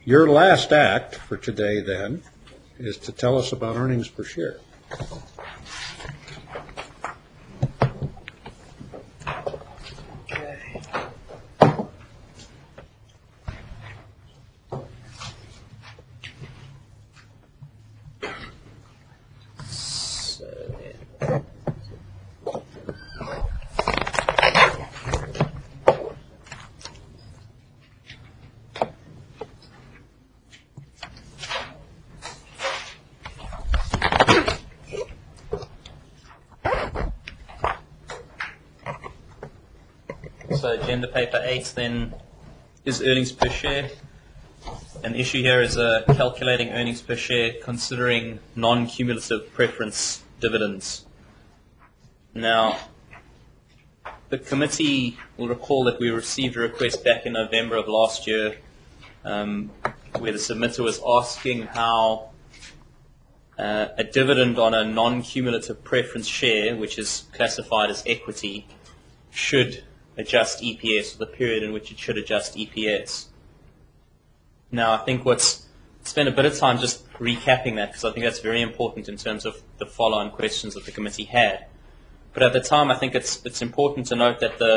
Your last act for today, then, is to tell us about earnings per share. So agenda paper 8 then is earnings per share. An issue here is calculating earnings per share considering non-cumulative preference dividends. Now, the committee will recall that we received a request back in November of last year where the submitter was asking how a dividend on a non-cumulative preference share, which is classified as equity, should adjust EPS, or the period in which it should adjust EPS. Now, I think spend a bit of time just recapping that, because I think that's very important in terms of the follow-on questions that the committee had. But at the time, I think it's important to note that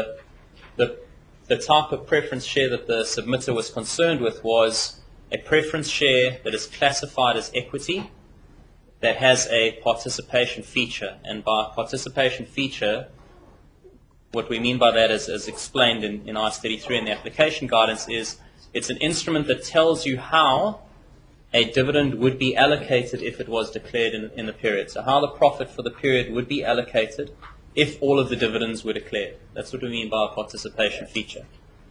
the type of preference share that the submitter was concerned with was a preference share that is classified as equity that has a participation feature. And by participation feature, what we mean by that is, as explained in IAS 33 in the application guidance, is it's an instrument that tells you how a dividend would be allocated if it was declared in the period. So how the profit for the period would be allocated if all of the dividends were declared. That's what we mean by a participation feature.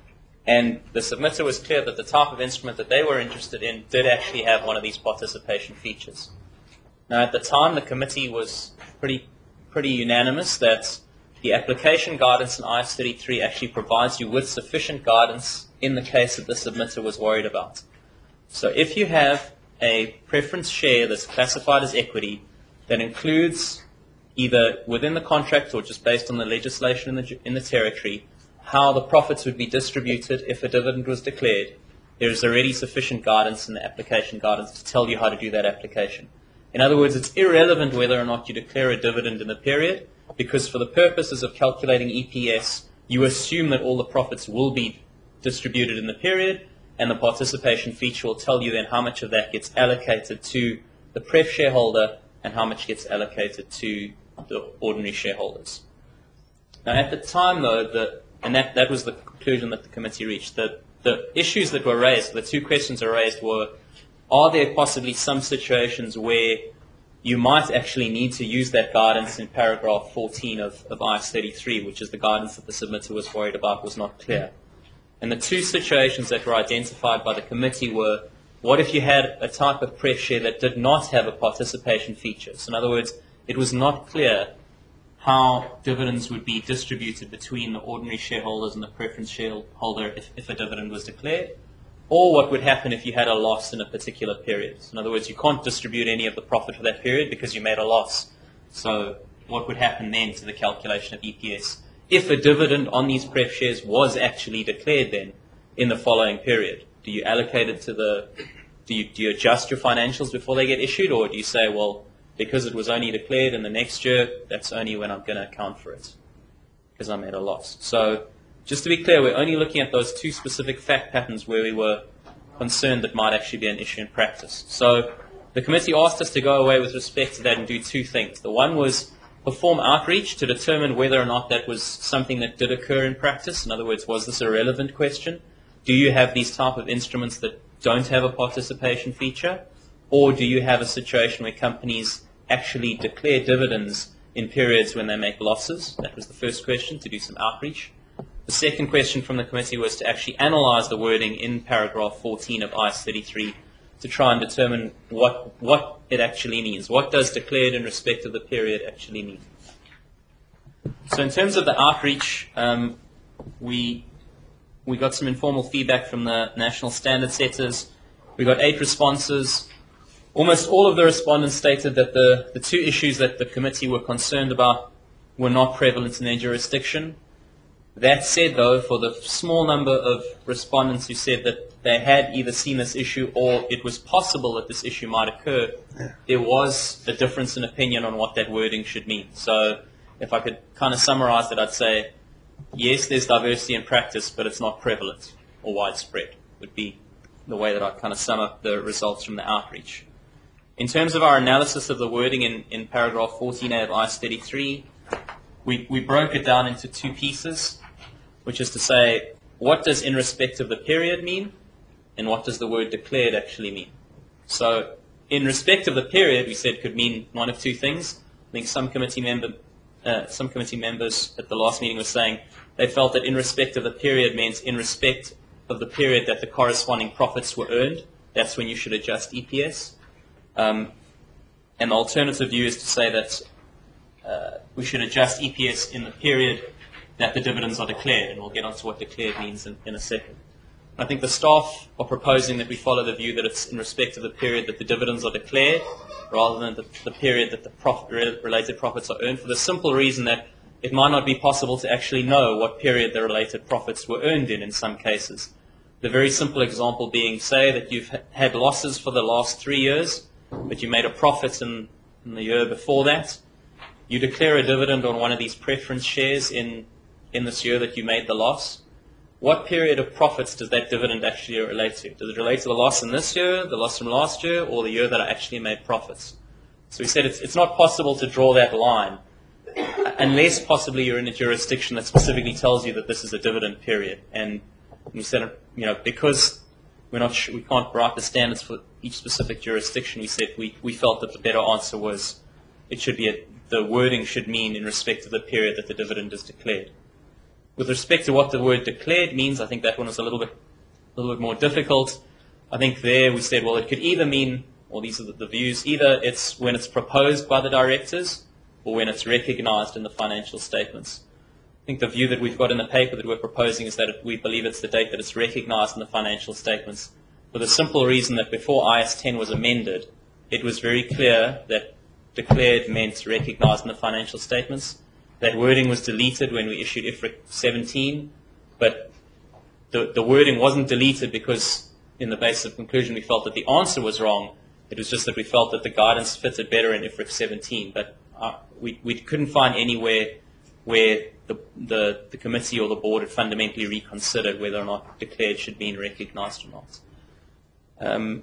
And the submitter was clear that the type of instrument that they were interested in did actually have one of these participation features. Now, at the time, the committee was pretty unanimous that the application guidance in IAS 33 actually provides you with sufficient guidance in the case that the submitter was worried about. So if you have a preference share that's classified as equity that includes either within the contract or just based on the legislation in the territory how the profits would be distributed if a dividend was declared, there is already sufficient guidance in the application guidance to tell you how to do that application. In other words, it's irrelevant whether or not you declare a dividend in the period, because for the purposes of calculating EPS, you assume that all the profits will be distributed in the period, and the participation feature will tell you then how much of that gets allocated to the pref shareholder and how much gets allocated to the ordinary shareholders. Now, at the time, though, and that was the conclusion that the committee reached, the issues that were raised, the two questions that were raised were, are there possibly some situations where you might actually need to use that guidance in paragraph 14 of IAS 33, which is the guidance that the submitter was worried about was not clear. And the two situations that were identified by the committee were, what if you had a type of pref share that did not have a participation feature? So in other words, it was not clear how dividends would be distributed between the ordinary shareholders and the preference shareholder if a dividend was declared, or what would happen if you had a loss in a particular period. So in other words, you can't distribute any of the profit for that period because you made a loss. So what would happen then to the calculation of EPS if a dividend on these pref shares was actually declared then in the following period? Do you allocate it to do you adjust your financials before they get issued, or do you say, well, because it was only declared in the next year, that's only when I'm going to account for it because I made a loss? So just to be clear, we're only looking at those two specific fact patterns where we were concerned that might actually be an issue in practice. So the committee asked us to go away with respect to that and do two things. The one was perform outreach to determine whether or not that was something that did occur in practice. In other words, was this a relevant question? Do you have these type of instruments that don't have a participation feature? Or do you have a situation where companies actually declare dividends in periods when they make losses? That was the first question, to do some outreach. The second question from the committee was to actually analyze the wording in paragraph 14 of IAS 33 to try and determine what it actually means. What does declared in respect of the period actually mean? So in terms of the outreach, we got some informal feedback from the national standard setters. We got 8 responses. Almost all of the respondents stated that the two issues that the committee were concerned about were not prevalent in their jurisdiction. That said, though, for the small number of respondents who said that they had either seen this issue or it was possible that this issue might occur, there was a difference in opinion on what that wording should mean. So if I could kind of summarize it, I'd say, yes, there's diversity in practice, but it's not prevalent or widespread, would be the way that I'd kind of sum up the results from the outreach. In terms of our analysis of the wording in paragraph 14A of IS-33, we broke it down into two pieces, which is to say, what does in respect of the period mean, and what does the word declared actually mean? So in respect of the period, we said could mean one of two things. I think some committee members at the last meeting were saying they felt that in respect of the period means in respect of the period that the corresponding profits were earned. That's when you should adjust EPS. And the alternative view is to say that we should adjust EPS in the period that the dividends are declared, and we'll get onto what declared means in a second. I think the staff are proposing that we follow the view that it's in respect of the period that the dividends are declared, rather than the period that the related profits are earned, for the simple reason that it might not be possible to actually know what period the related profits were earned in some cases. The very simple example being, say that you've had losses for the last 3 years, but you made a profit in the year before that. You declare a dividend on one of these preference shares in this year that you made the loss. What period of profits does that dividend actually relate to? Does it relate to the loss in this year, the loss from last year, or the year that I actually made profits? So we said it's not possible to draw that line unless possibly you're in a jurisdiction that specifically tells you that this is a dividend period. And we said, because we can't write the standards for each specific jurisdiction, we said we felt that the better answer was it should be the wording should mean in respect to the period that the dividend is declared. With respect to what the word declared means, I think that one was a little bit more difficult. I think there we said, well, it could either mean, or these are the views, either it's when it's proposed by the directors or when it's recognized in the financial statements. I think the view that we've got in the paper that we're proposing is that we believe it's the date that it's recognized in the financial statements, for the simple reason that before IS-10 was amended, it was very clear that declared meant recognized in the financial statements. That wording was deleted when we issued IFRIC 17, but the wording wasn't deleted because in the basis of conclusion we felt that the answer was wrong. It was just that we felt that the guidance fitted better in IFRIC 17, but we couldn't find anywhere where the committee or the board had fundamentally reconsidered whether or not declared should be recognized or not. And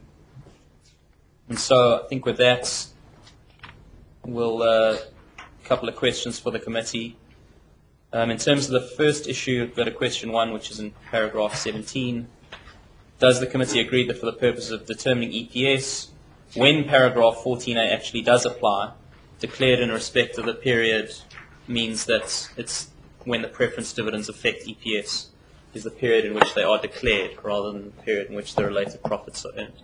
so I think with that, we'll couple of questions for the committee. In terms of the first issue, we've got a question 1, which is in paragraph 17. Does the committee agree that for the purpose of determining EPS, when paragraph 14A actually does apply, declared in respect of the period means that it's when the preference dividends affect EPS is the period in which they are declared rather than the period in which the related profits are earned?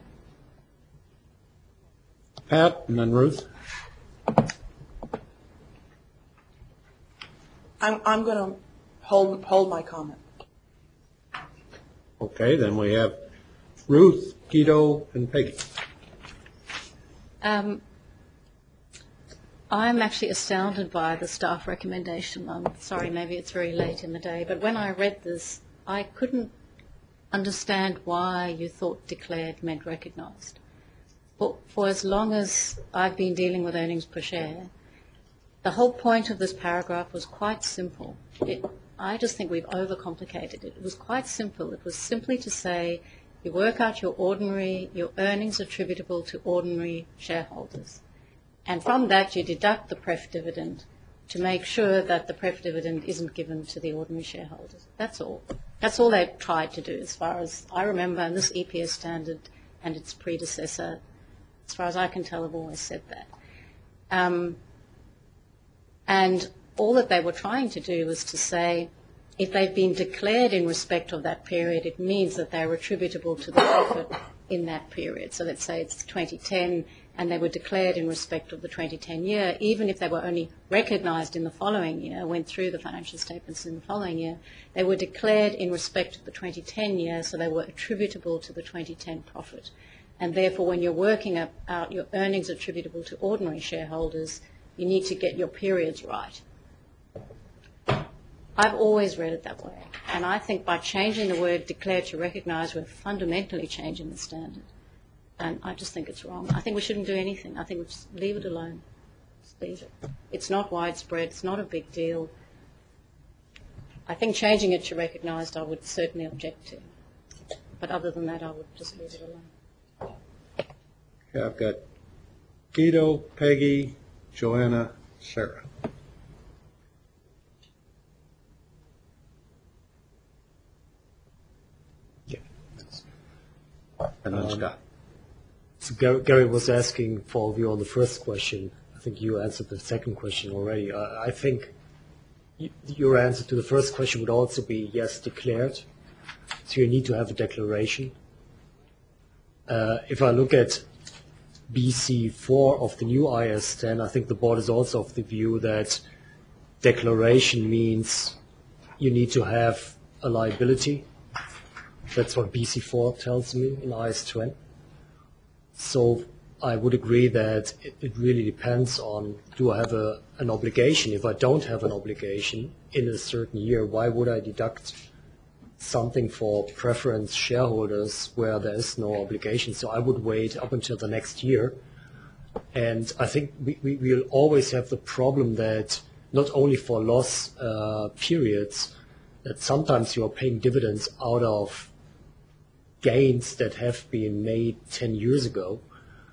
Pat, and then Ruth. I'm going to hold my comment. Okay, then we have Ruth, Guido, and Peggy. I'm actually astounded by the staff recommendation. I'm sorry, maybe it's very late in the day, but when I read this, I couldn't understand why you thought declared meant recognised. For as long as I've been dealing with earnings per share, the whole point of this paragraph was quite simple. I just think we've overcomplicated it. It was quite simple. It was simply to say you work out your earnings attributable to ordinary shareholders. And from that you deduct the pref dividend to make sure that the pref dividend isn't given to the ordinary shareholders. That's all. That's all they tried to do as far as I remember, and this EPS standard and its predecessor, as far as I can tell, have always said that. And all that they were trying to do was to say, if they've been declared in respect of that period, it means that they're attributable to the profit in that period. So let's say it's 2010, and they were declared in respect of the 2010 year, even if they were only recognised in the following year, went through the financial statements in the following year, they were declared in respect of the 2010 year, so they were attributable to the 2010 profit. And therefore, when you're working out your earnings attributable to ordinary shareholders, you need to get your periods right. I've always read it that way. And I think by changing the word declare to recognise, we're fundamentally changing the standard. And I just think it's wrong. I think we shouldn't do anything. I think we just leave it alone. Just leave it. It's not widespread. It's not a big deal. I think changing it to recognised I would certainly object to. But other than that, I would just leave it alone. Okay, I've got Guido, Peggy, Joanna, Sarah. And then Scott. So Gary was asking for a view on the first question. I think you answered the second question already. I think your answer to the first question would also be yes, declared. So you need to have a declaration. If I look at BC4 of the new IS 10, I think the board is also of the view that declaration means you need to have a liability. That's what BC4 tells me in IS 20. So I would agree that it really depends on, do I have an obligation? If I don't have an obligation in a certain year, why would I deduct something for preference shareholders where there is no obligation? So I would wait up until the next year. And I think we'll always have the problem that not only for loss periods, that sometimes you are paying dividends out of gains that have been made 10 years ago.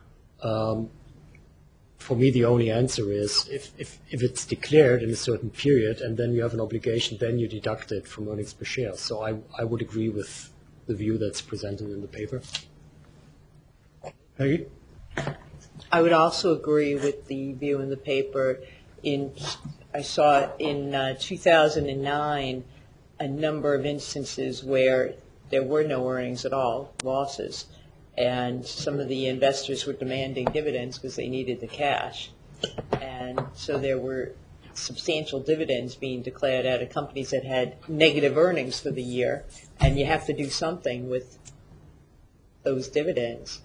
For me, the only answer is if it's declared in a certain period and then you have an obligation, then you deduct it from earnings per share. So I would agree with the view that's presented in the paper. Peggy? I would also agree with the view in the paper. I saw in 2009 a number of instances where there were no earnings at all, losses, and some of the investors were demanding dividends because they needed the cash. And so there were substantial dividends being declared out of companies that had negative earnings for the year, and you have to do something with those dividends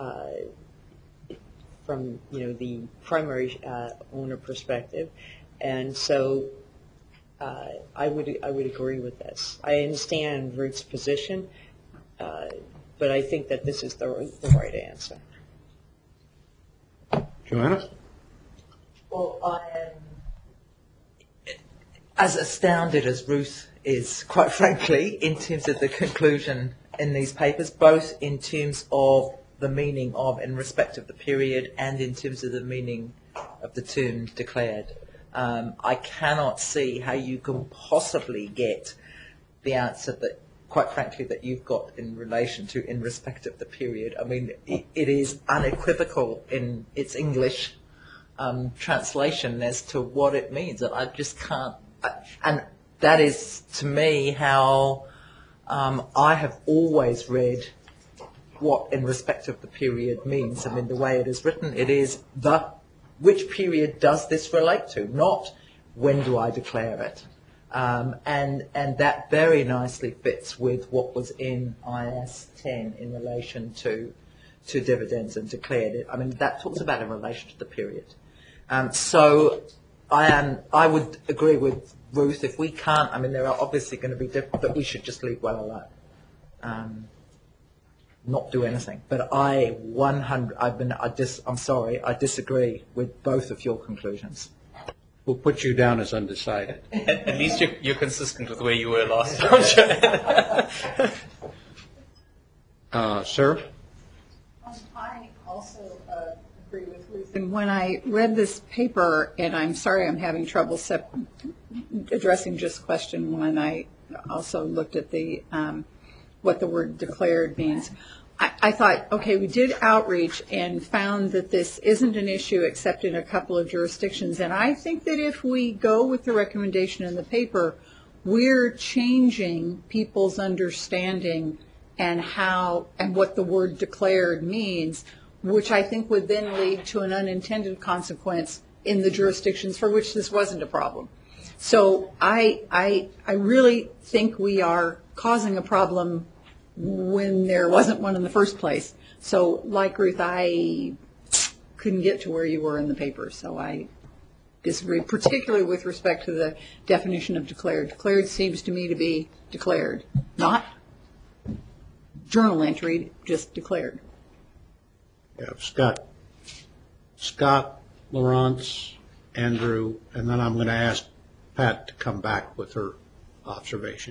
from the primary owner perspective. And so I would agree with this. I understand Ruth's position, but I think that this is the right answer. Joanna? Well, I am as astounded as Ruth is, quite frankly, in terms of the conclusion in these papers, both in terms of the meaning of in respect of the period and in terms of the meaning of the term declared. I cannot see how you can possibly get the answer that, quite frankly, that you've got in relation to in respect of the period. I mean, it is unequivocal in its English translation as to what it means, and I just can't. And that is, to me, how I have always read what in respect of the period means. I mean, the way it is written, it is which period does this relate to, not when do I declare it. And that very nicely fits with what was in IS 10 in relation to dividends and declared it. I mean, that talks about in relation to the period. So I would agree with Ruth. If we can't, I mean, there are obviously going to be different, but we should just leave well alone. Not do anything. But I disagree with both of your conclusions. We'll put you down as undecided. At least you're consistent with where you were last time. Sarah? I also agree with Ruth. And when I read this paper, and I'm sorry I'm having trouble addressing just question one, I also looked at the what the word declared means. I thought, okay, we did outreach and found that this isn't an issue except in a couple of jurisdictions. And I think that if we go with the recommendation in the paper, we're changing people's understanding and what the word declared means, which I think would then lead to an unintended consequence in the jurisdictions for which this wasn't a problem. So I really think we are causing a problem when there wasn't one in the first place. So like Ruth, I couldn't get to where you were in the paper, so I disagree, particularly with respect to the definition of declared. Declared seems to me to be declared, not journal entry, just declared. Yeah, Scott, Lawrence, Andrew, and then I'm going to ask Pat to come back with her observation.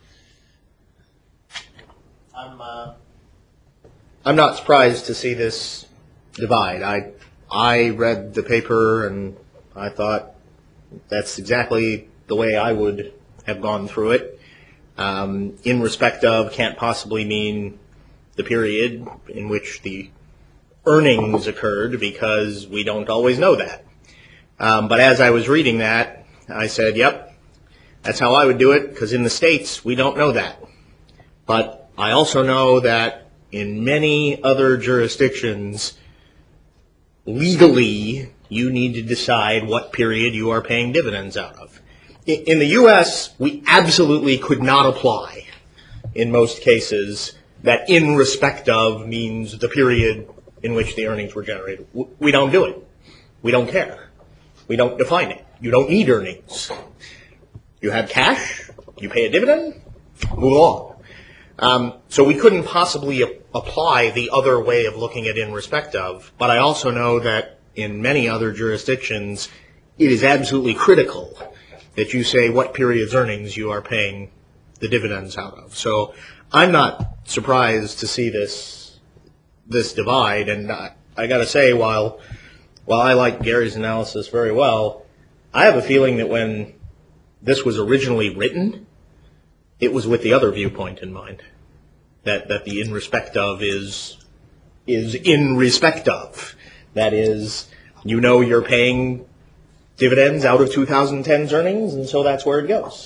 I'm not surprised to see this divide. I read the paper and I thought that's exactly the way I would have gone through it. In respect of can't possibly mean the period in which the earnings occurred, because we don't always know that. But as I was reading that, I said, yep, that's how I would do it, because in the States, we don't know that. But I also know that in many other jurisdictions, legally, you need to decide what period you are paying dividends out of. In the U.S., we absolutely could not apply, in most cases, that in respect of means the period in which the earnings were generated. We don't do it. We don't care. We don't define it. You don't need earnings. You have cash, you pay a dividend, move on. So we couldn't possibly apply the other way of looking at in respect of, but I also know that in many other jurisdictions, it is absolutely critical that you say what period's earnings you are paying the dividends out of. So I'm not surprised to see this divide, and I got to say, while I like Gary's analysis very well, I have a feeling that when this was originally written, it was with the other viewpoint in mind, that the in respect of is in respect of. That is, you know you're paying dividends out of 2010's earnings, and so that's where it goes.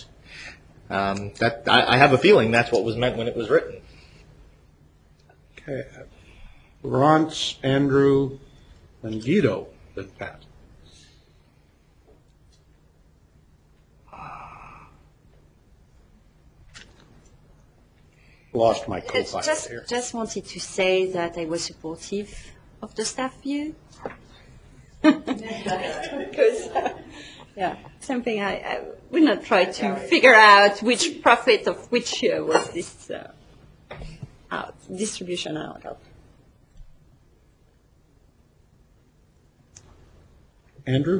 I have a feeling that's what was meant when it was written. Okay. Lawrence, Andrew, and Guido, then Pat. Lost my co-pilot here. Just wanted to say that I was supportive of the staff view. Because, something I will not try to figure out which profit of which year was this distribution out of. Andrew?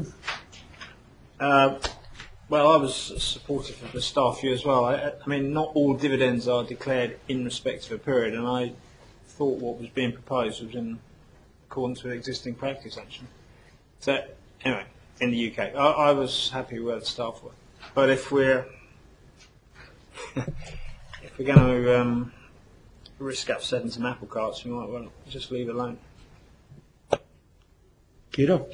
Well, I was supportive of the staff view as well. I mean, not all dividends are declared in respect of a period, and I thought what was being proposed was in accordance with existing practice, actually. So, anyway, in the UK, I was happy where the staff were. But if we're going to risk upsetting some apple carts, we might well just leave it alone. Guido?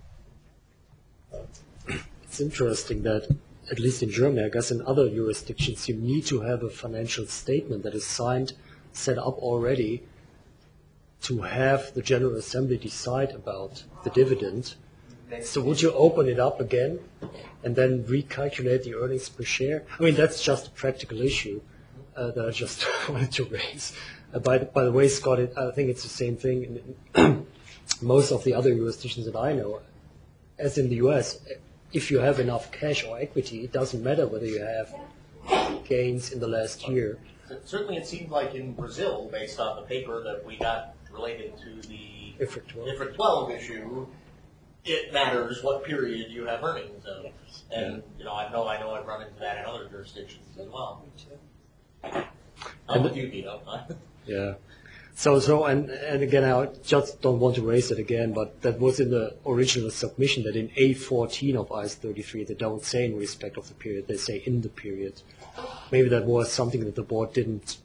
It's interesting that, at least in Germany, I guess in other jurisdictions, you need to have a financial statement that is signed, set up already, to have the General Assembly decide about the dividend. So would you open it up again and then recalculate the earnings per share? I mean, that's just a practical issue that I just wanted to raise. By the way, Scott, I think it's the same thing in most of the other jurisdictions that I know. As in the U.S., if you have enough cash or equity, it doesn't matter whether you have gains in the last year. Certainly it seemed like in Brazil, based on the paper that we got related to the IFRIC 12 issue, it matters what period you have earnings of. And, I know I've run into that in other jurisdictions as well. I'm with you, Guido. Yeah. So and again, I just don't want to raise it again, but that was in the original submission that in A14 of IAS 33, they don't say in respect of the period, they say in the period. Maybe that was something that the board didn't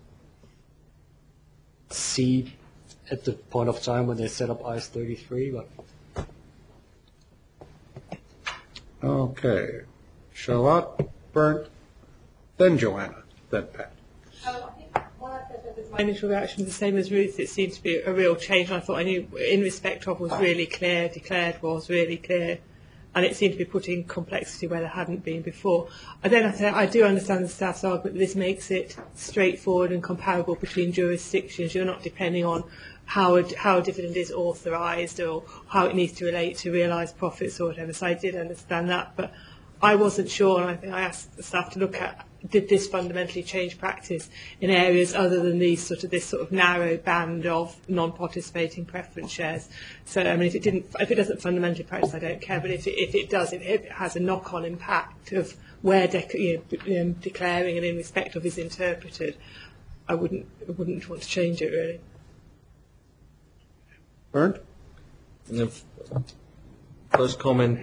see at the point of time when they set up IAS 33, but... Okay. Charlotte, Bernd, then Joanna, then Pat. My initial reaction was the same as Ruth. It seemed to be a real change. And I thought I knew in respect of was really clear, declared was really clear, and it seemed to be putting complexity where there hadn't been before. And then I do understand the staff's argument that this makes it straightforward and comparable between jurisdictions. You're not depending on how a dividend is authorised or how it needs to relate to realised profits or whatever. So I did understand that, but I wasn't sure, and I think I asked the staff to look at, did this fundamentally change practice in areas other than this sort of narrow band of non-participating preference shares? So I mean, if it doesn't fundamentally practice, I don't care. But if it does, if it has a knock-on impact of where declaring and in respect of is interpreted, I wouldn't want to change it really. Bernd? First comment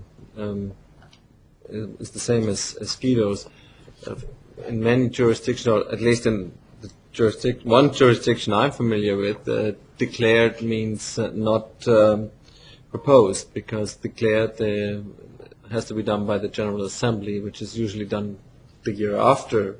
is the same as Guido's. In many jurisdictions, or at least in the one jurisdiction I'm familiar with, declared means not proposed, because declared has to be done by the General Assembly, which is usually done the year after,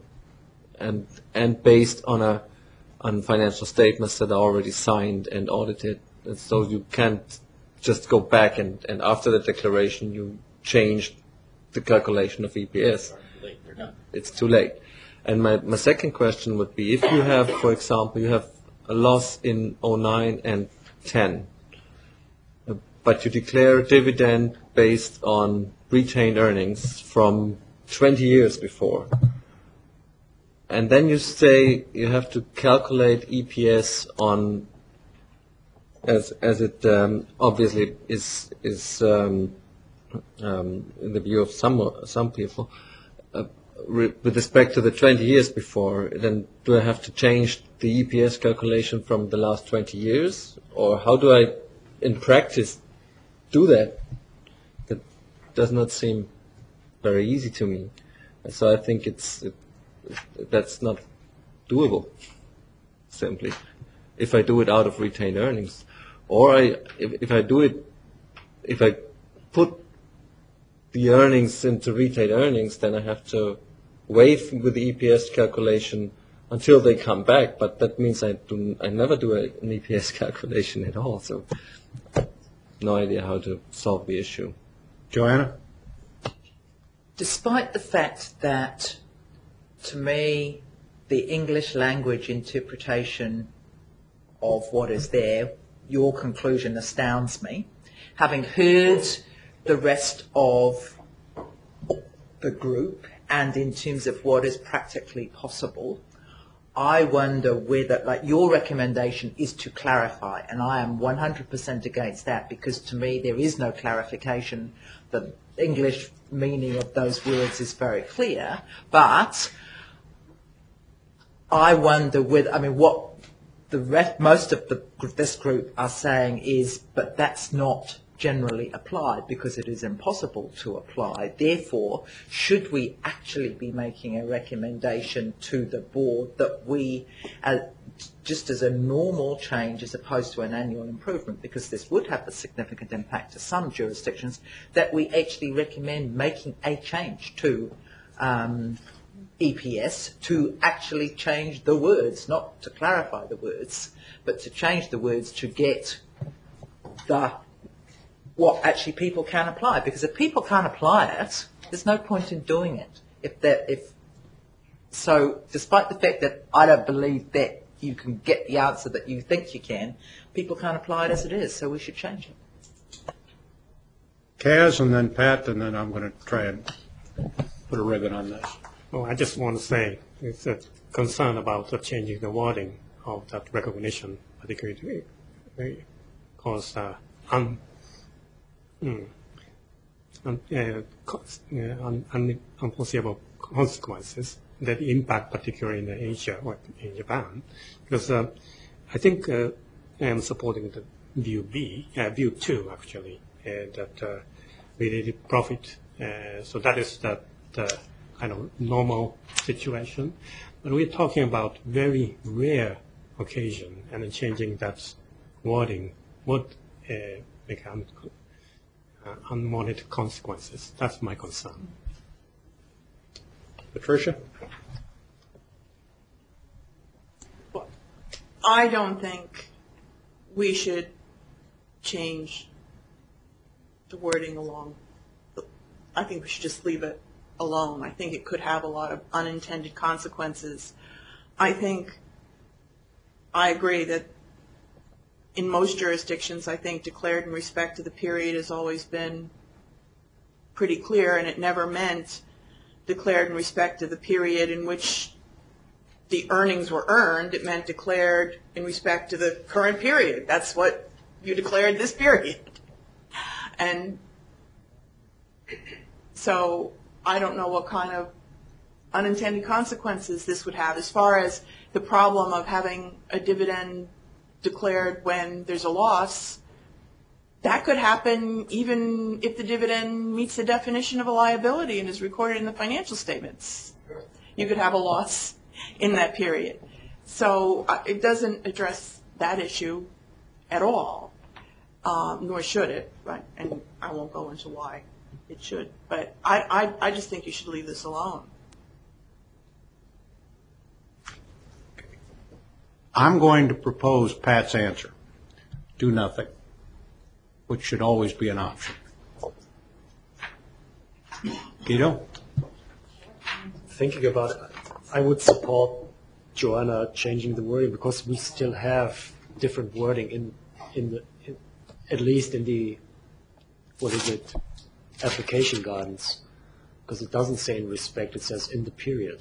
and based on financial statements that are already signed and audited. And so you can't just go back and after the declaration you change the calculation of EPS. It's too late. And my second question would be, if you have, for example, you have a loss in 09 and 10, but you declare a dividend based on retained earnings from 20 years before, and then you say you have to calculate EPS on, as it obviously is in the view of some people, with respect to the 20 years before, then do I have to change the EPS calculation from the last 20 years? Or how do I, in practice, do that? That does not seem very easy to me. So I think that's not doable, simply, if I do it out of retained earnings. Or if I put the earnings into retained earnings, then I have to wait with the EPS calculation until they come back. But that means I never do an EPS calculation at all. So no idea how to solve the issue. Joanna? Despite the fact that, to me, the English language interpretation of what is there, your conclusion astounds me. Having heard the rest of the group and in terms of what is practically possible, I wonder whether, like, your recommendation is to clarify, and I am 100% against that, because to me there is no clarification. The English meaning of those words is very clear, but I wonder whether, I mean, what most of this group are saying is, but that's not generally applied because it is impossible to apply. Therefore, should we actually be making a recommendation to the board that we, just as a normal change as opposed to an annual improvement, because this would have a significant impact to some jurisdictions, that we actually recommend making a change to EPS to actually change the words, not to clarify the words, but to change the words to get what actually people can apply. Because if people can't apply it, there's no point in doing it. So despite the fact that I don't believe that you can get the answer that you think you can, people can't apply it as it is, so we should change it. Kaz, and then Pat, and then I'm going to try and put a ribbon on this. Well, I just want to say it's a concern about changing the wording of that recognition, particularly because unforeseeable consequences that impact particularly in Asia or in Japan. Because I think I am supporting the view 2 actually, that related profit. So that is the kind of normal situation. But we're talking about very rare occasion, and then changing that wording would make unwanted consequences. That's my concern. Patricia? I don't think we should change the wording along. I think we should just leave it alone. I think it could have a lot of unintended consequences. I agree that in most jurisdictions, I think declared in respect to the period has always been pretty clear, and it never meant declared in respect to the period in which the earnings were earned. It meant declared in respect to the current period. That's what you declared this period. And so I don't know what kind of unintended consequences this would have as far as the problem of having a dividend declared when there's a loss. That could happen even if the dividend meets the definition of a liability and is recorded in the financial statements. You could have a loss in that period. So it doesn't address that issue at all, nor should it, right? And I won't go into why it should. But I just think you should leave this alone. I'm going to propose Pat's answer. Do nothing, which should always be an option. Guido? Thinking about it, I would support Joanna changing the wording because we still have different wording at least in the, application guidance, because it doesn't say in respect, it says in the period.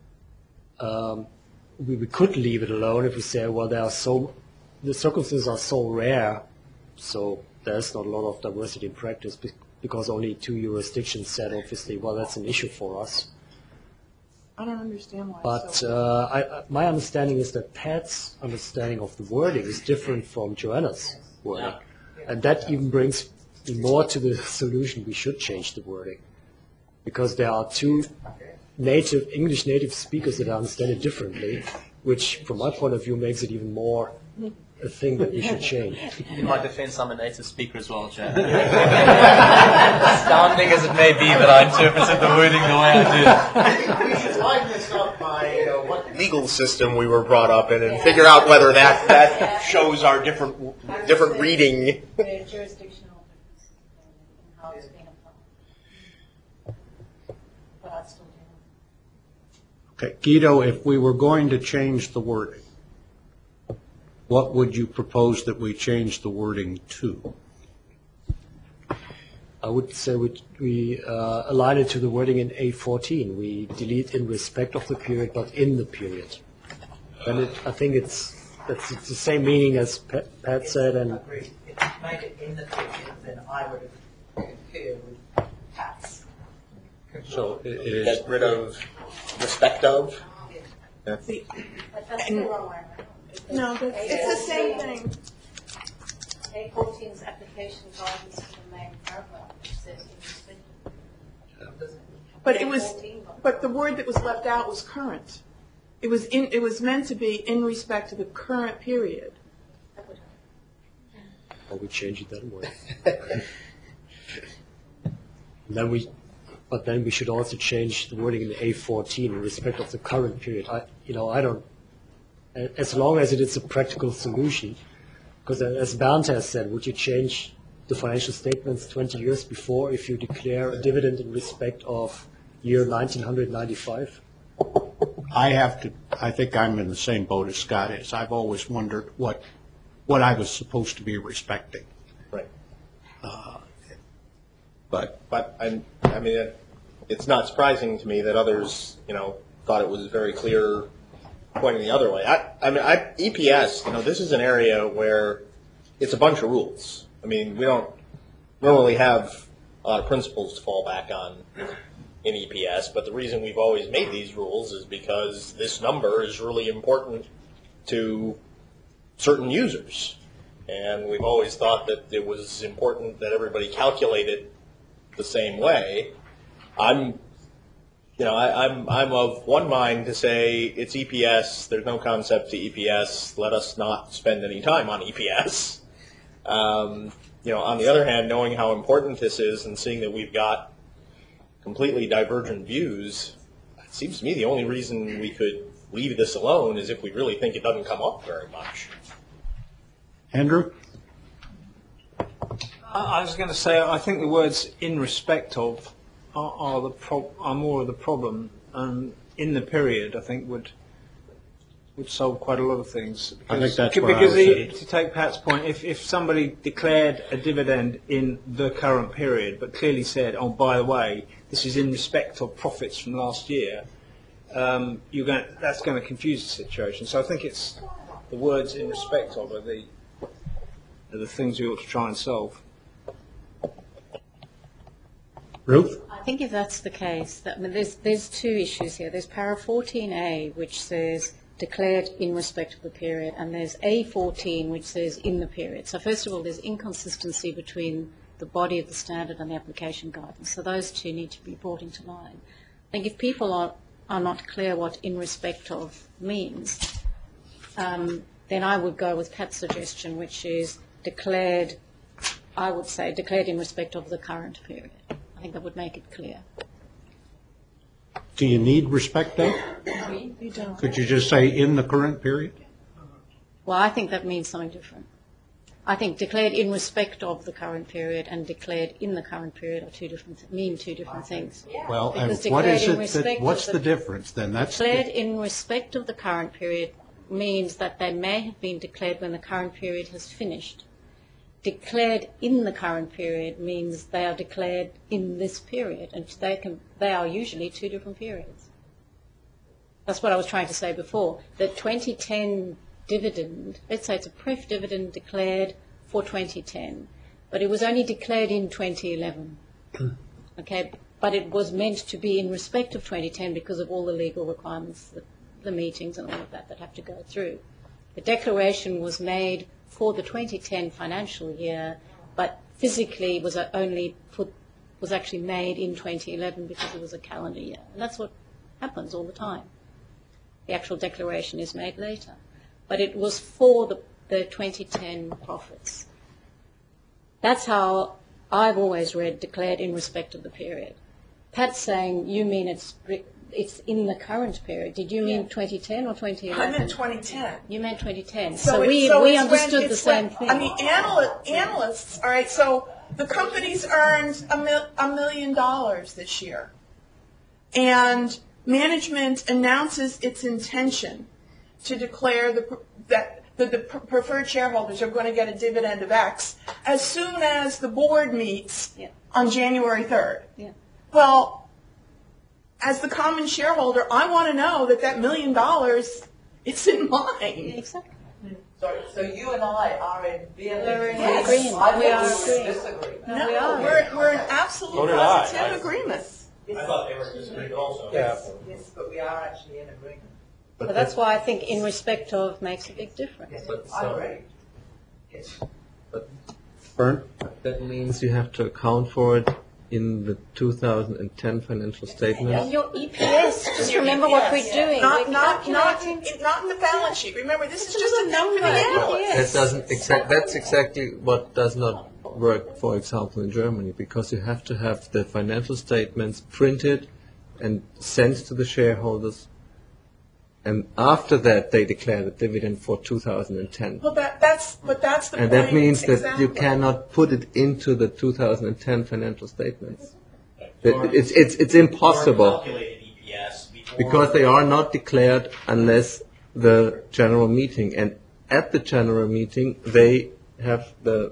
We could leave it alone if we say, well, the circumstances are so rare, so there's not a lot of diversity in practice because only 2 jurisdictions said, obviously, well, that's an issue for us. I don't understand why. But my understanding is that Pat's understanding of the wording is different from Joanna's wording. And that even brings me more to the solution we should change the wording. Because there are 2 English native speakers that understand it differently, which from my point of view makes it even more a thing that we should change. In my defense, I'm a native speaker as well, Jan. Astounding as it may be that I interpreted the wording the way I did. We should line this up by what legal system we were brought up in and figure out whether that shows our different reading. Jurisdictional differences in how it's being applied. But I'd still do it. Okay, Guido, if we were going to change the wording, what would you propose that we change the wording to? I would say we align it to the wording in A14. We delete in respect of the period, but in the period. Then I think it's the same meaning as Pat said. And If you made it in the period, then I would concur with Pat's. So it is get rid of respect of? But that's the wrong way. No, it's the same thing. A14's application guidance to the main paragraph, which says in respect of. But the word that was left out was current. It was meant to be in respect to the current period. Or we change it that way. But then we should also change the wording in A14 in respect of the current period. I don't. As long as it is a practical solution, because as Bernd has said, would you change the financial statements 20 years before if you declare a dividend in respect of year 1995? I think I'm in the same boat as Scott is. I've always wondered what I was supposed to be respecting. Right. But I mean, it's not surprising to me that others, thought it was very clear pointing the other way. EPS, this is an area where it's a bunch of rules. I mean, we don't normally have a lot of principles to fall back on in EPS, but the reason we've always made these rules is because this number is really important to certain users. And we've always thought that it was important that everybody calculate it the same way. I'm of one mind to say it's EPS. There's no concept to EPS. Let us not spend any time on EPS. On the other hand, knowing how important this is and seeing that we've got completely divergent views, it seems to me the only reason we could leave this alone is if we really think it doesn't come up very much. Andrew? I was going to say, I think the words "in respect of" are more of the problem. In the period, I think would would solve quite a lot of things. I think that's where I because was headed. to take Pat's point, if somebody declared a dividend in the current period, but clearly said, "Oh, by the way, this is in respect of profits from last year," that's going to confuse the situation. So I think it's the words "in respect of" are the things we ought to try and solve. Ruth? I think if that's the case, there's two issues here. There's para 14A, which says declared in respect of the period, and there's A14, which says in the period. So first of all, there's inconsistency between the body of the standard and the application guidance. So those two need to be brought into line. I think if people are not clear what in respect of means, then I would go with Pat's suggestion, which is declared, I would say, declared in respect of the current period. I think that would make it clear. Do you need respect then? You don't. Could you just say in the current period? Well, I think that means something different. I think declared in respect of the current period and declared in the current period are mean two different things. Well, and Because what is declared in it respect what's of the difference then? That's Declared in respect of the current period means that they may have been declared when the current period has finished. Declared in the current period means they are declared in this period, and they are usually two different periods. That's what I was trying to say before. The 2010 dividend, let's say it's a pref dividend declared for 2010, but it was only declared in 2011. Okay, but it was meant to be in respect of 2010 because of all the legal requirements, the meetings and all of that have to go through. The declaration was made for the 2010 financial year, but physically was actually made in 2011 because it was a calendar year. And that's what happens all the time. The actual declaration is made later. But it was for the 2010 profits. That's how I've always read declared in respect of the period. Pat's saying you mean it's in the current period. Did you mean 2010 or 2011? I meant 2010. You meant 2010. So we understood the same thing. I mean, analysts, all right, so the company's earned $1 million this year. And management announces its intention to declare that the preferred shareholders are going to get a dividend of X as soon as the board meets on January 3rd. Yeah. Well, as the common shareholder, I want to know that $1 million isn't mine. Exactly. So you and I are in We're in Yes. agreement. I We think are we would agreeing. disagree. No, we are. We're in absolute So did I. positive agreement. I thought they were disagreeing also. Yeah. Yes, but we are actually in agreement. But that's why I think in respect of makes a big difference. Yes, But I so- agree. Yes. Bern? That means you have to account for it in the 2010 financial statement. And your EPS, just remember what we're doing. Not We're in the balance sheet. Remember, this is just a note for the analyst. That doesn't that's exactly what does not work, for example, in Germany, because you have to have the financial statements printed and sent to the shareholders, and after that they declare the dividend for 2010. Well, that's the point. And that means that you Exactly. cannot put it into the 2010 financial statements. It's impossible Calculated EPS before. because they are not declared unless the general meeting, and at the general meeting they have the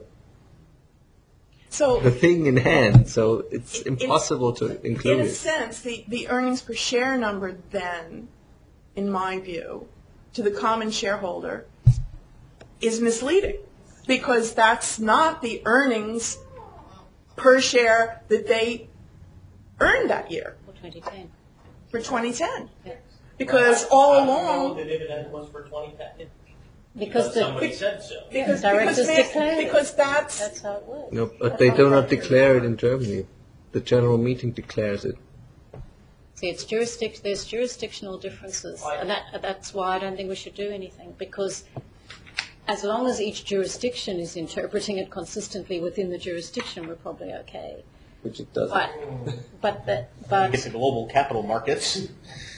So, thing in hand, so it's impossible to include in a it. sense, the earnings per share number then, in my view, to the common shareholder is misleading because that's not the earnings per share that they earned that year For 2010. for 2010. Because all How do you know along, the dividend was for 2010? Because somebody said so. because directors ma- declare it. because That's how it works. No, but they do not declare it in Germany. The general meeting declares it. See, there's jurisdictional differences, and that's why I don't think we should do anything, because as long as each jurisdiction is interpreting it consistently within the jurisdiction, we're probably okay. Which it doesn't. But It's the global capital markets.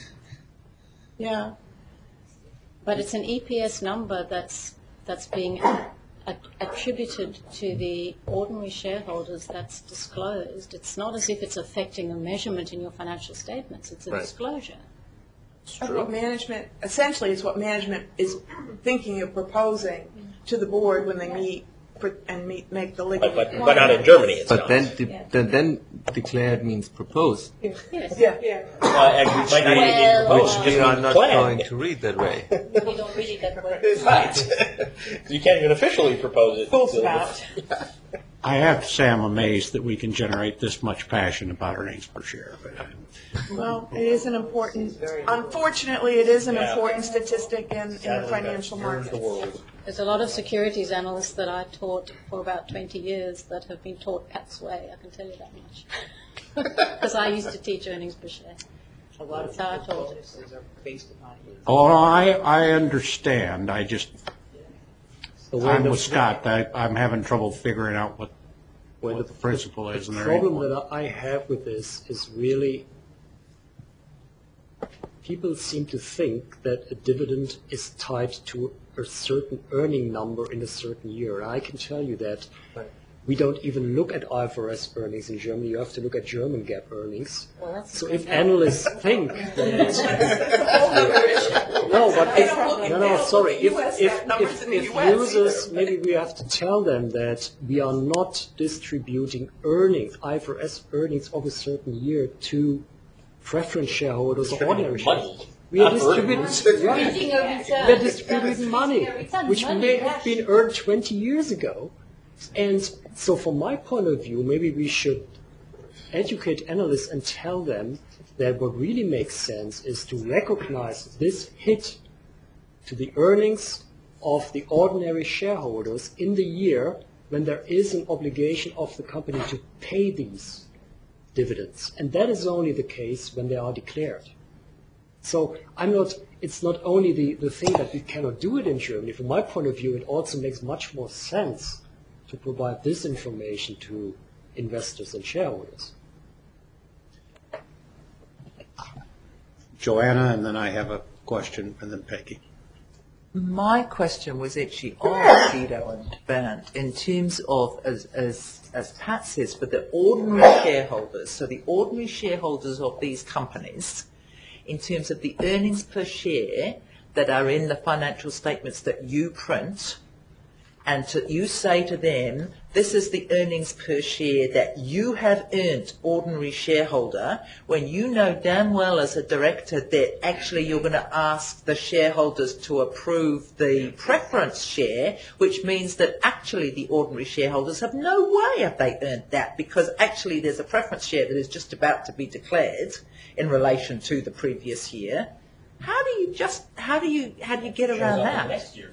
yeah. But it's an EPS number that's being attributed to the ordinary shareholders that's disclosed. It's not as if it's affecting a measurement in your financial statements. It's a Right. disclosure. That's what management, essentially, is what management is thinking of proposing to the board when they meet make the legal. But not in Germany, it's But not. then declared means proposed, Yes. Yeah. And we might not even need proposed, which just we are need not planned. going to read that way. We don't read it that way. Right. You can't even officially propose it. Full spout. I have to say I'm amazed that we can generate this much passion about earnings per share. But Well, it is an important, unfortunately, it is an important statistic in the financial markets. There's a lot of securities analysts that I taught for about 20 years that have been taught Pat's way, I can tell you that much. Because I used to teach earnings per share. A lot of So I taught. policies are based upon it. oh, I understand. I just I'm the- with Scott. I'm having trouble figuring out what the principle is. The and there problem ain't one. that I have with this is really people seem to think that a dividend is tied to a certain earning number in a certain year. I can tell you that we don't even look at IFRS earnings in Germany. You have to look at German GAAP earnings. So if analysts think that sorry. If users, maybe we have to tell them that we are not distributing earnings, IFRS earnings of a certain year to preference shareholders or ordinary shareholders. We are distributing money, which may have been earned 20 years ago. And so from my point of view, maybe we should educate analysts and tell them that what really makes sense is to recognize this hit to the earnings of the ordinary shareholders in the year when there is an obligation of the company to pay these dividends. And that is only the case when they are declared. So it's not only the thing that we cannot do it in Germany. From my point of view, it also makes much more sense to provide this information to investors and shareholders. Joanna, and then I have a question, and then Peggy. My question was actually on Guido and Bernd in terms of, as Pat says, for the ordinary shareholders, so the ordinary shareholders of these companies, in terms of the earnings per share that are in the financial statements that you print, and you say to them, this is the earnings per share that you have earned, ordinary shareholder, when you know damn well as a director that actually you're going to ask the shareholders to approve the preference share, which means that actually the ordinary shareholders have no way have they earned that, because actually there's a preference share that is just about to be declared in relation to the previous year. How do you get around that?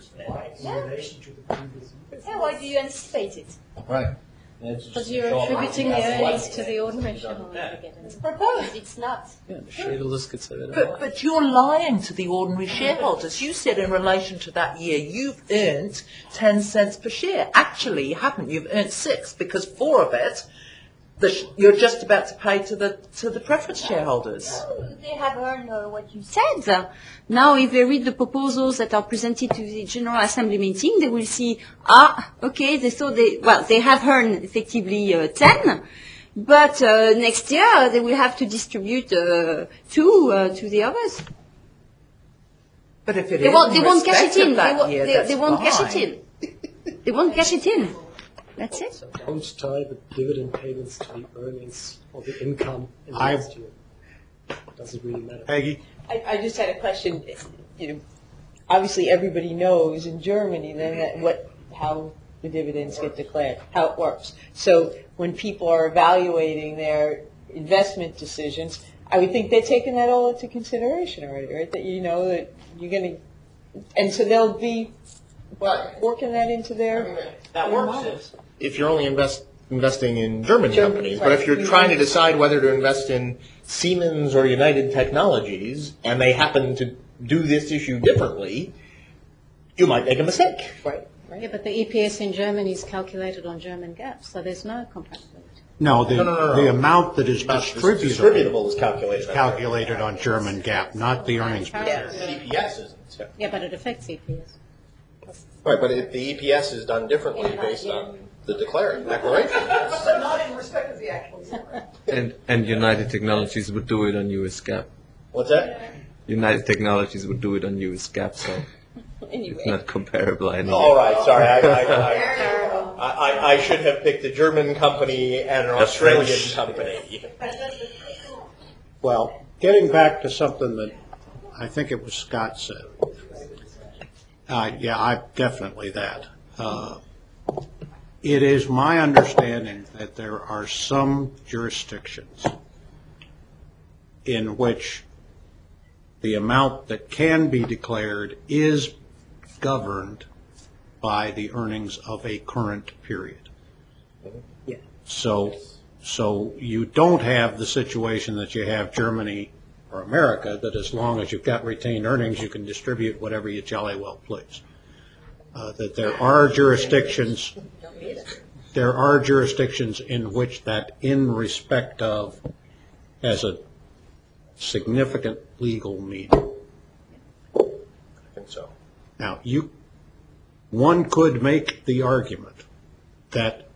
Yeah, why do you anticipate it? Right. Because you're attributing the earnings to the ordinary shareholder. It's proposed, it's not. Yeah, the shareholders could say that. But you're lying to the ordinary shareholders. You said in relation to that year you've earned 10 cents per share. Actually, you haven't. You've earned 6 because 4 of it you're just about to pay to the preference shareholders. They have earned what you said. Now, if they read the proposals that are presented to the General Assembly meeting, they will see, okay, they have earned effectively 10, but next year they will have to distribute 2 to the others. But if they won't cash it in. They won't cash it in. They won't cash it in. That's it. Don't tie the dividend payments to the earnings or the income in the last year. It doesn't really matter. Peggy? I just had a question. Obviously everybody knows in Germany how the dividends get declared, how it works. So when people are evaluating their investment decisions, I would think they're taking that all into consideration already, right? That that you're going to, and so they'll be working that into their models. If you're only investing in German companies, but if you're trying to decide whether to invest in Siemens or United Technologies, and they happen to do this issue differently, you might make a mistake. Right. Yeah, but the EPS in Germany is calculated on German GAAP, so there's no comparability. No, the amount that is distributable is calculated on German GAAP, not the earnings per share. EPS isn't. Yeah, but it affects EPS. Right, but the EPS is done differently based on the declaration. But not in respect of the actual And United Technologies would do it on US GAAP. What's that? United Technologies would do it on US GAAP, so it's not comparable anymore. All right, sorry. I should have picked a German company and an Australian company. Well, getting back to something that I think it was Scott said. Definitely that. It is my understanding that there are some jurisdictions in which the amount that can be declared is governed by the earnings of a current period. Yeah. So you don't have the situation that you have Germany or America, that as long as you've got retained earnings, you can distribute whatever you jolly well please. That there are jurisdictions in which that in respect of has a significant legal meaning. I think so. Now, one could make the argument that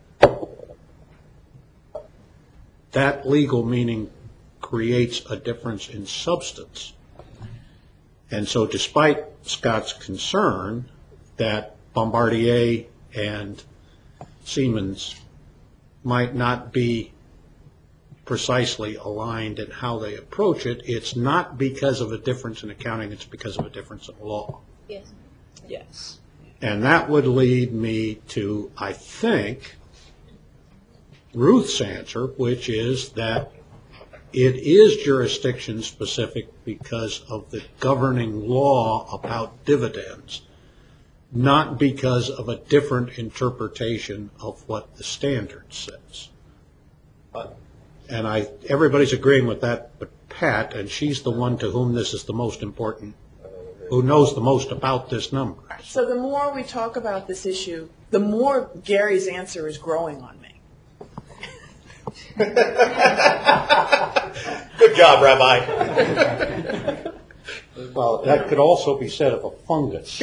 that legal meaning creates a difference in substance. And so despite Scott's concern that Bombardier and Siemens might not be precisely aligned in how they approach it, it's not because of a difference in accounting, it's because of a difference in law. Yes. Yes. And that would lead me to, I think, Ruth's answer, which is that it is jurisdiction specific because of the governing law about dividends, not because of a different interpretation of what the standard says. And everybody's agreeing with that but Pat, and she's the one to whom this is the most important, who knows the most about this number. So the more we talk about this issue, the more Gary's answer is growing on me. Good job, Rabbi. Well, that could also be said of a fungus.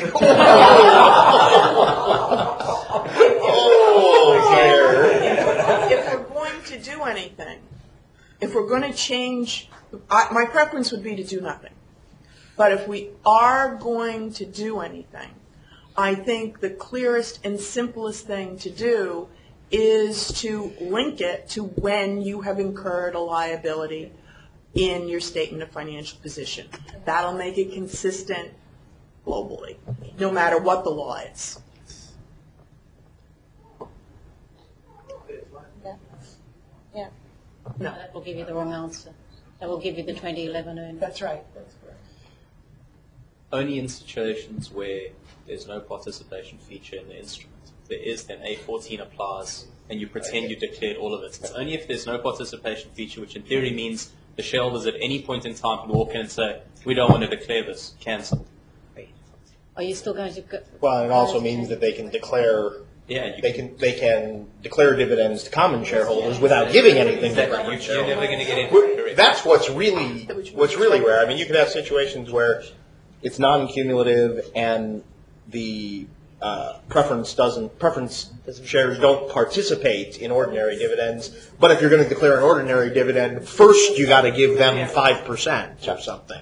If we're going to do anything, if we're going to change, my preference would be to do nothing. But if we are going to do anything, I think the clearest and simplest thing to do is to link it to when you have incurred a liability in your statement of financial position. That'll make it consistent globally, no matter what the law is. Yeah. No. That will give you the wrong answer. That will give you the 2011 earnings. That's right. That's correct. Only in situations where there's no participation feature in the instrument. There is, then A14 applies, and you pretend you declared all of it. It's only if there's no participation feature, which in theory means the shareholders at any point in time can walk in and say, we don't want to declare this, cancel. Are you still going to go? Well, it also means that they can declare. Yeah, they can declare dividends to common shareholders without giving anything to Exactly. common You're never going to get shareholders. into it. That's what's really rare. I mean, you can have situations where it's non-cumulative and the preference shares don't participate in ordinary dividends. But if you're going to declare an ordinary dividend, first you got to give them 5% or something.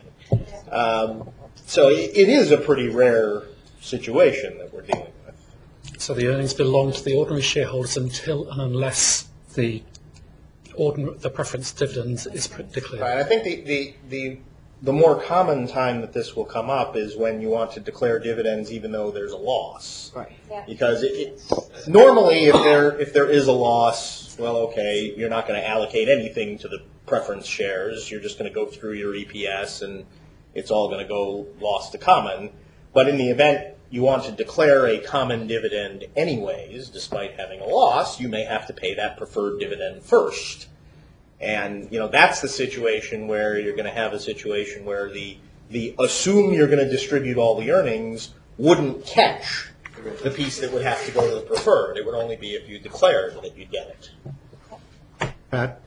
So it is a pretty rare situation that we're dealing with. So the earnings belong to the ordinary shareholders until and unless the preference dividend is declared. Right. I think the more common time that this will come up is when you want to declare dividends even though there's a loss. Right. Yeah. Because normally if there is a loss, well, okay, you're not going to allocate anything to the preference shares. You're just going to go through your EPS and it's all going to go lost to common. But in the event you want to declare a common dividend anyways, despite having a loss, you may have to pay that preferred dividend first. And, that's the situation where you're going to have a situation where the assume you're going to distribute all the earnings wouldn't catch the piece that would have to go to the preferred. It would only be if you declared that you'd get it. Pat?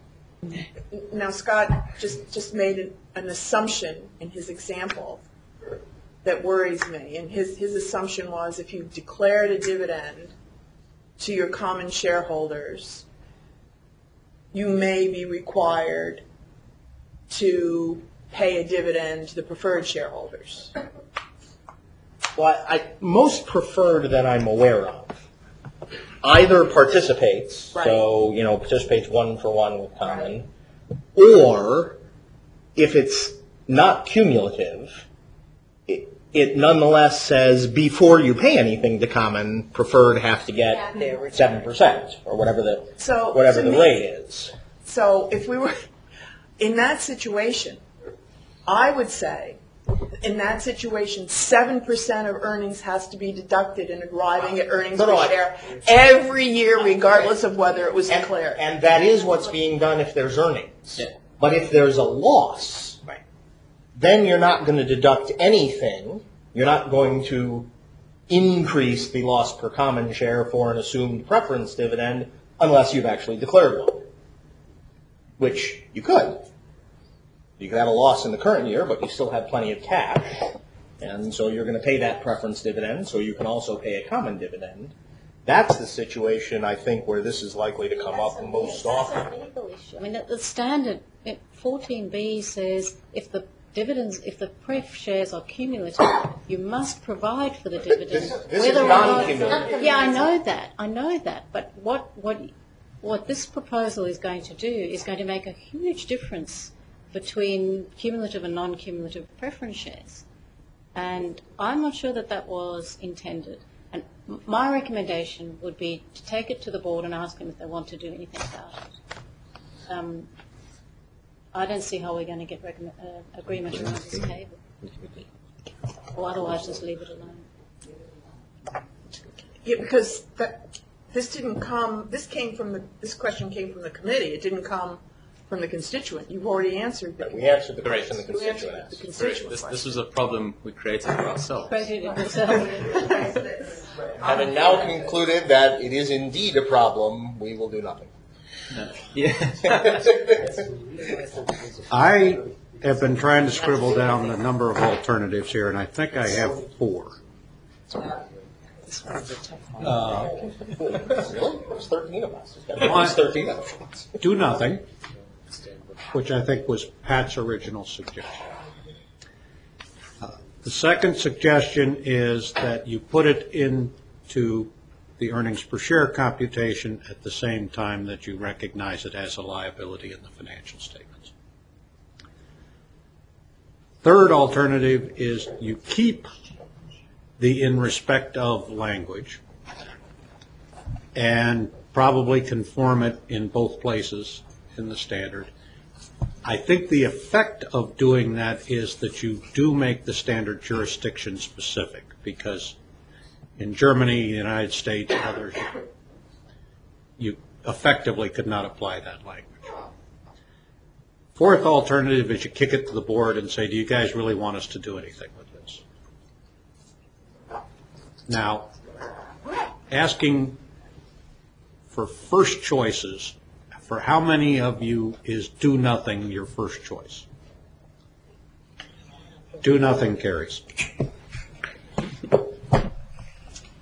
Now, Scott just made an assumption in his example that worries me. And his assumption was if you declared a dividend to your common shareholders, you may be required to pay a dividend to the preferred shareholders? Well, most preferred that I'm aware of either participates, Right. so, participates 1-for-1 with common, or if it's not cumulative, it nonetheless says before you pay anything to common, preferred have to get 7% or whatever the rate is. So if we were in that situation, I would say, in that situation, 7% of earnings has to be deducted in arriving at earnings per share every year, regardless of whether it was declared. And that is what's being done if there's earnings. Yeah. But if there's a loss, then you're not going to deduct anything. You're not going to increase the loss per common share for an assumed preference dividend unless you've actually declared one, which you could. You could have a loss in the current year, but you still have plenty of cash, and so you're going to pay that preference dividend, so you can also pay a common dividend. That's the situation, I think, where this is likely to come up most often. That's a legal issue. I mean, the standard 14B says if the pref shares are cumulative, you must provide for the dividend. This is non-cumulative. Yeah, I know that. But what this proposal is going to do is going to make a huge difference between cumulative and non-cumulative preference shares. And I'm not sure that was intended. And my recommendation would be to take it to the board and ask them if they want to do anything about it. I don't see how we're going to get agreement around this table. Or otherwise just leave it alone. Yeah, because this question came from the committee. It didn't come from the constituent. You've already answered that. We answered the question the constituent asked. This was a problem we created for ourselves. Having now concluded that it is indeed a problem, we will do nothing. I have been trying to scribble down the number of alternatives here, and I think I have 4. There's 13 of us. There's 13 of us. Do nothing, which I think was Pat's original suggestion. The second suggestion is that you put it into the earnings per share computation at the same time that you recognize it as a liability in the financial statements. Third alternative is you keep the in respect of language and probably conform it in both places in the standard. I think the effect of doing that is that you do make the standard jurisdiction specific, because in Germany, the United States, and others, you effectively could not apply that language. Fourth alternative is you kick it to the board and say, do you guys really want us to do anything with this? Now, asking for first choices, for how many of you is do nothing your first choice? Do nothing carries.